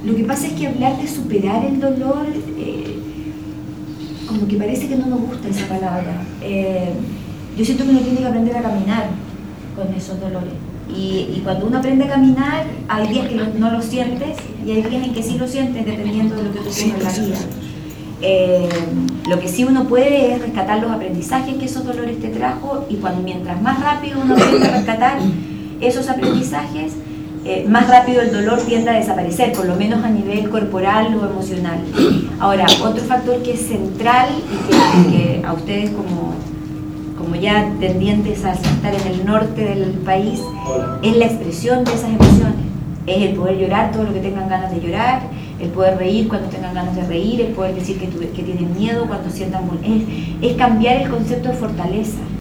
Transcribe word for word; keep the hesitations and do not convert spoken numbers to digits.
Lo que pasa es que hablar de superar el dolor, eh, como que parece que no nos gusta esa palabra. Eh, yo siento que uno tiene que aprender a caminar con esos dolores. Y, y cuando uno aprende a caminar, hay días que lo, no lo sientes y hay días en que sí lo sientes, dependiendo de lo que tú tienes en la vida. Eh, lo que sí uno puede es rescatar los aprendizajes que esos dolores te trajo, y cuando mientras más rápido uno aprende a rescatar esos aprendizajes, eh, más rápido el dolor tiende a desaparecer, por lo menos a nivel corporal o emocional. Ahora, otro factor que es central y que, que a ustedes como, como ya tendientes a estar en el norte del país, es la expresión de esas emociones. Es el poder llorar todo lo que tengan ganas de llorar, el poder reír cuando tengan ganas de reír, el poder decir que, tu, que tienen miedo cuando sientan... Es, es cambiar el concepto de fortaleza.